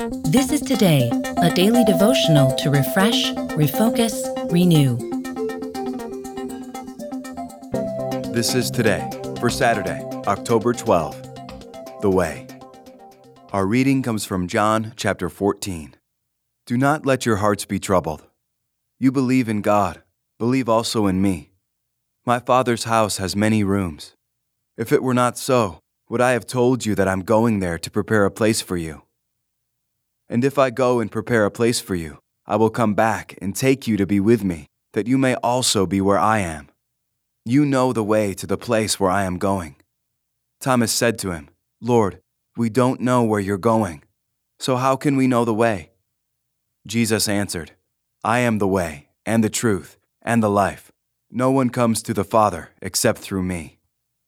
This is Today, a daily devotional to refresh, refocus, renew. This is Today for Saturday, October 12. The Way. Our reading comes from John chapter 14. Do not let your hearts be troubled. You believe in God, believe also in me. My Father's house has many rooms. If it were not so, would I have told you that I'm going there to prepare a place for you? And if I go and prepare a place for you, I will come back and take you to be with me, that you may also be where I am. You know the way to the place where I am going. Thomas said to him, Lord, we don't know where you're going, so how can we know the way? Jesus answered, I am the way, and the truth, and the life. No one comes to the Father except through me.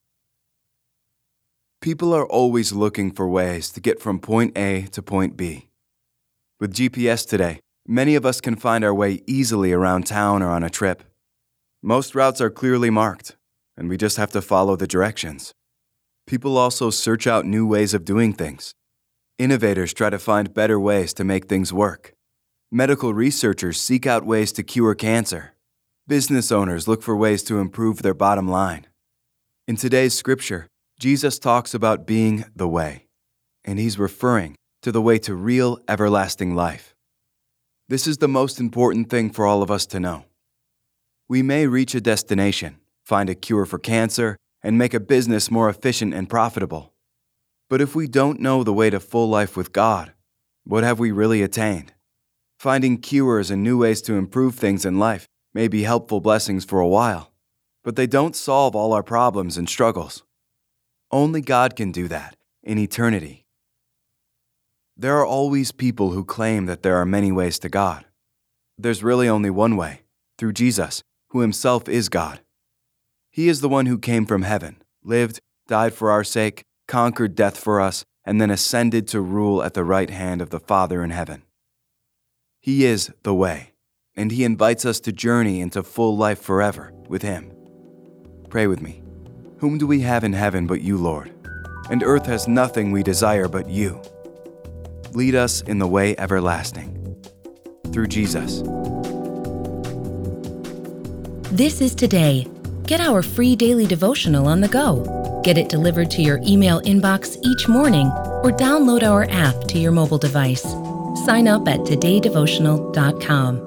People are always looking for ways to get from point A to point B. With GPS today, many of us can find our way easily around town or on a trip. Most routes are clearly marked, and we just have to follow the directions. People also search out new ways of doing things. Innovators try to find better ways to make things work. Medical researchers seek out ways to cure cancer. Business owners look for ways to improve their bottom line. In today's scripture, Jesus talks about being the way, and he's referring to the way to real, everlasting life. This is the most important thing for all of us to know. We may reach a destination, find a cure for cancer, and make a business more efficient and profitable. But if we don't know the way to full life with God, what have we really attained? Finding cures and new ways to improve things in life may be helpful blessings for a while, but they don't solve all our problems and struggles. Only God can do that in eternity. There are always people who claim that there are many ways to God. There's really only one way, through Jesus, who himself is God. He is the one who came from heaven, lived, died for our sake, conquered death for us, and then ascended to rule at the right hand of the Father in heaven. He is the way, and he invites us to journey into full life forever with him. Pray with me. Whom do we have in heaven but you, Lord? And earth has nothing we desire but you. Lead us in the way everlasting. Through Jesus. This is Today. Get our free daily devotional on the go. Get it delivered to your email inbox each morning or download our app to your mobile device. Sign up at todaydevotional.com.